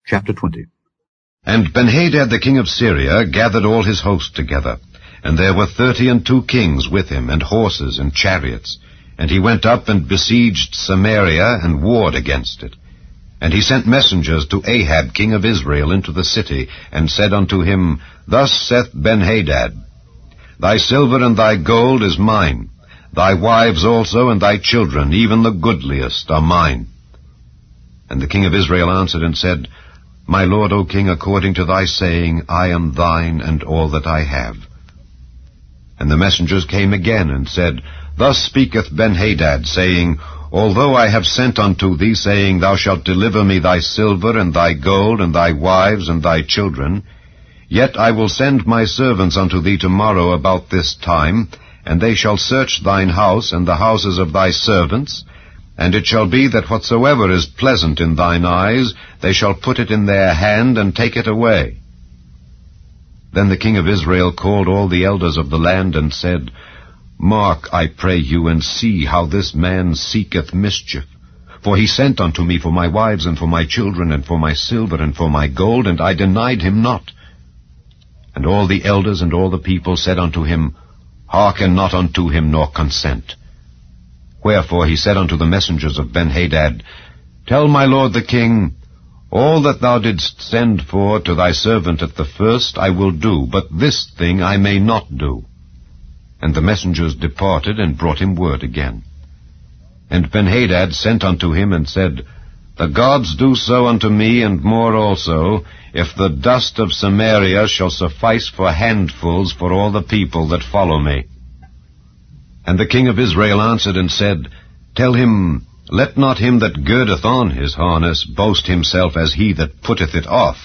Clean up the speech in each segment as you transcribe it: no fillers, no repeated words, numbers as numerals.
Chapter 20. And Benhadad the king of Syria gathered all his host together, and there were 32 kings with him, and horses and chariots. And he went up and besieged Samaria, and warred against it. And he sent messengers to Ahab king of Israel into the city, and said unto him, Thus saith Benhadad, Thy silver and thy gold is mine, thy wives also and thy children, even the goodliest, are mine. And the king of Israel answered and said, My lord, O king, according to thy saying, I am thine, and all that I have. And the messengers came again, and said, Thus speaketh Benhadad, saying, Although I have sent unto thee, saying, Thou shalt deliver me thy silver, and thy gold, and thy wives, and thy children, yet I will send my servants unto thee tomorrow about this time, and they shall search thine house, and the houses of thy servants, and it shall be that whatsoever is pleasant in thine eyes, they shall put it in their hand, and take it away. Then the king of Israel called all the elders of the land, and said, Mark, I pray you, and see how this man seeketh mischief. For he sent unto me for my wives, and for my children, and for my silver, and for my gold, and I denied him not. And all the elders and all the people said unto him, Hearken not unto him, nor consent. Wherefore he said unto the messengers of Benhadad, Tell my lord the king, all that thou didst send for to thy servant at the first I will do, but this thing I may not do. And the messengers departed, and brought him word again. And Benhadad sent unto him, and said, The gods do so unto me, and more also, if the dust of Samaria shall suffice for handfuls for all the people that follow me. And the king of Israel answered and said, Tell him, Let not him that girdeth on his harness boast himself as he that putteth it off.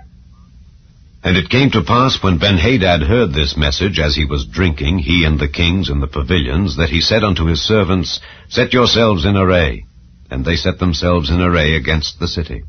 And it came to pass, when Benhadad heard this message, as he was drinking, he and the kings in the pavilions, that he said unto his servants, Set yourselves in array. And they set themselves in array against the city.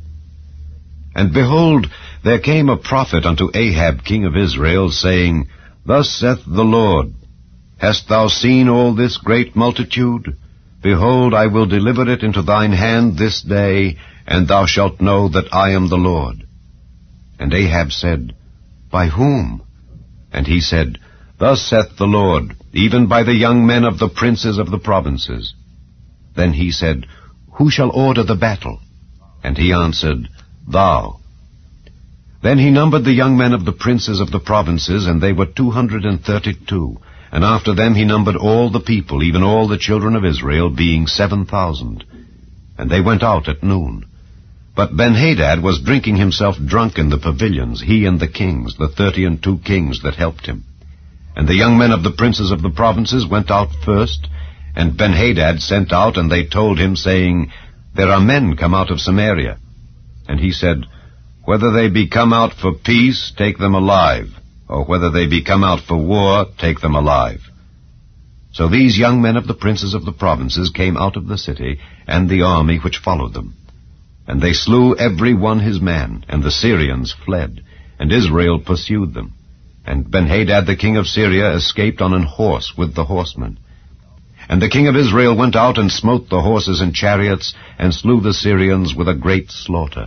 And behold, there came a prophet unto Ahab king of Israel, saying, Thus saith the Lord, Hast thou seen all this great multitude? Behold, I will deliver it into thine hand this day, and thou shalt know that I am the Lord. And Ahab said, By whom? And he said, Thus saith the Lord, even by the young men of the princes of the provinces. Then he said, Who shall order the battle? And he answered, Thou. Then he numbered the young men of the princes of the provinces, and they were 232. And after them he numbered all the people, even all the children of Israel, being 7,000. And they went out at noon. But Benhadad was drinking himself drunk in the pavilions, he and the kings, the 32 kings that helped him. And the young men of the princes of the provinces went out first, and Benhadad sent out, and they told him, saying, There are men come out of Samaria. And he said, Whether they be come out for peace, take them alive, or whether they be come out for war, take them alive. So these young men of the princes of the provinces came out of the city, and the army which followed them. And they slew every one his man, and the Syrians fled, and Israel pursued them. And Benhadad the king of Syria escaped on an horse with the horsemen. And the king of Israel went out and smote the horses and chariots, and slew the Syrians with a great slaughter.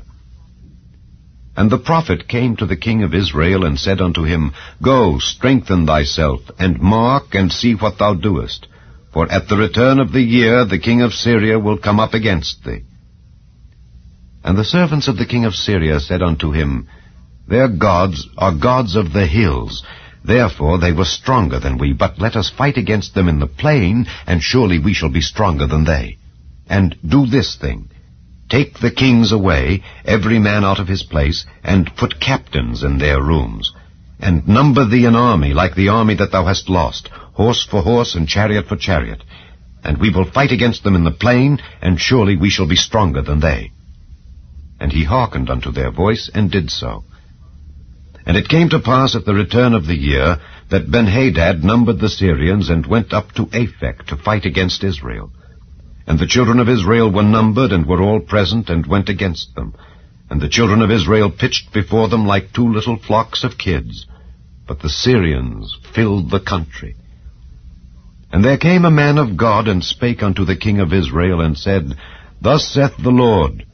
And the prophet came to the king of Israel, and said unto him, Go, strengthen thyself, and mark, and see what thou doest. For at the return of the year the king of Syria will come up against thee. And the servants of the king of Syria said unto him, Their gods are gods of the hills, therefore they were stronger than we, but let us fight against them in the plain, and surely we shall be stronger than they. And do this thing. Take the kings away, every man out of his place, and put captains in their rooms. And number thee an army like the army that thou hast lost, horse for horse and chariot for chariot. And we will fight against them in the plain, and surely we shall be stronger than they. And he hearkened unto their voice, and did so. And it came to pass at the return of the year, that Benhadad numbered the Syrians, and went up to Aphek to fight against Israel. And the children of Israel were numbered, and were all present, and went against them. And the children of Israel pitched before them like 2 little flocks of kids. But the Syrians filled the country. And there came a man of God, and spake unto the king of Israel, and said, Thus saith the Lord,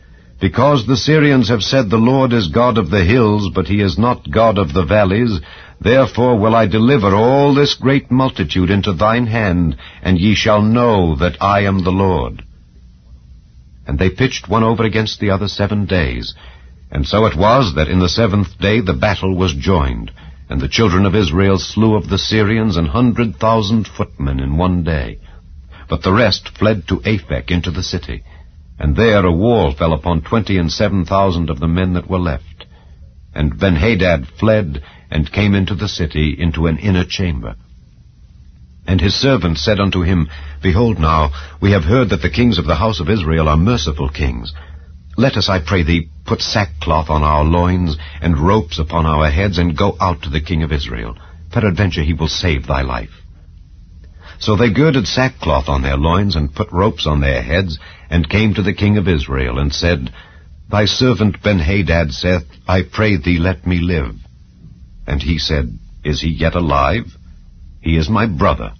Because the Syrians have said, The Lord is God of the hills, but he is not God of the valleys, therefore will I deliver all this great multitude into thine hand, and ye shall know that I am the Lord. And they pitched one over against the other 7 days. And so it was that in the 7th day the battle was joined, and the children of Israel slew of the Syrians 100,000 footmen in 1 day. But the rest fled to Aphek into the city, and there a wall fell upon 27,000 of the men that were left. And Benhadad fled, and came into the city, into an inner chamber. And his servants said unto him, Behold now, we have heard that the kings of the house of Israel are merciful kings. Let us, I pray thee, put sackcloth on our loins, and ropes upon our heads, and go out to the king of Israel. Peradventure he will save thy life. So they girded sackcloth on their loins, and put ropes on their heads, and came to the king of Israel, and said, Thy servant Benhadad saith, I pray thee, let me live. And he said, Is he yet alive? He is my brother.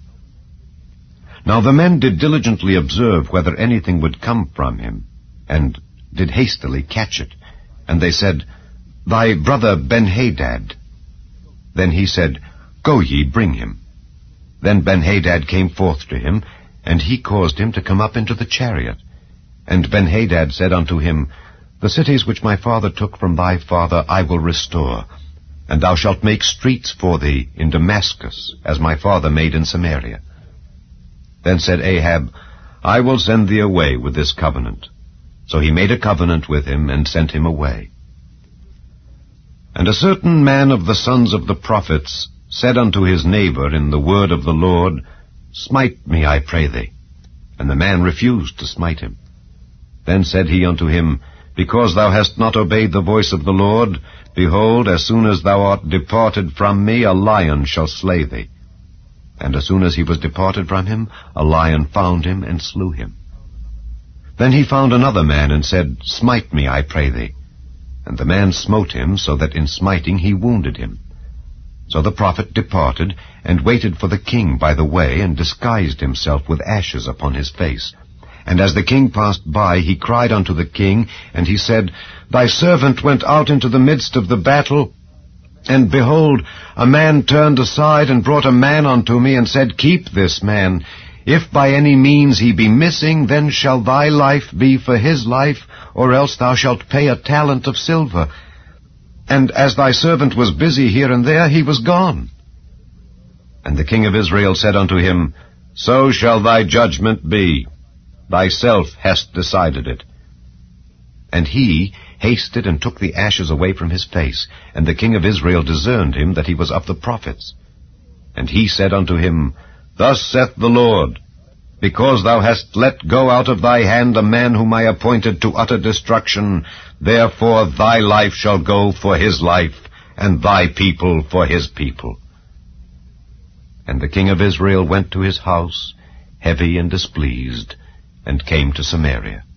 Now the men did diligently observe whether anything would come from him, and did hastily catch it. And they said, Thy brother Benhadad. Then he said, Go ye, bring him. Then Benhadad came forth to him, and he caused him to come up into the chariot. And Benhadad said unto him, The cities which my father took from thy father I will restore, and thou shalt make streets for thee in Damascus, as my father made in Samaria. Then said Ahab, I will send thee away with this covenant. So he made a covenant with him, and sent him away. And a certain man of the sons of the prophets said unto his neighbor in the word of the Lord, Smite me, I pray thee. And the man refused to smite him. Then said he unto him, Because thou hast not obeyed the voice of the Lord, behold, as soon as thou art departed from me, a lion shall slay thee. And as soon as he was departed from him, a lion found him, and slew him. Then he found another man, and said, Smite me, I pray thee. And the man smote him, so that in smiting he wounded him. So the prophet departed, and waited for the king by the way, and disguised himself with ashes upon his face. And as the king passed by, he cried unto the king, and he said, Thy servant went out into the midst of the battle, and behold, a man turned aside, and brought a man unto me, and said, Keep this man. If by any means he be missing, then shall thy life be for his life, or else thou shalt pay a talent of silver. And as thy servant was busy here and there, he was gone. And the king of Israel said unto him, So shall thy judgment be. Thyself hast decided it. And he hasted and took the ashes away from his face, and the king of Israel discerned him that he was of the prophets. And he said unto him, Thus saith the Lord, Because thou hast let go out of thy hand a man whom I appointed to utter destruction, therefore thy life shall go for his life, and thy people for his people. And the king of Israel went to his house, heavy and displeased, and came to Samaria.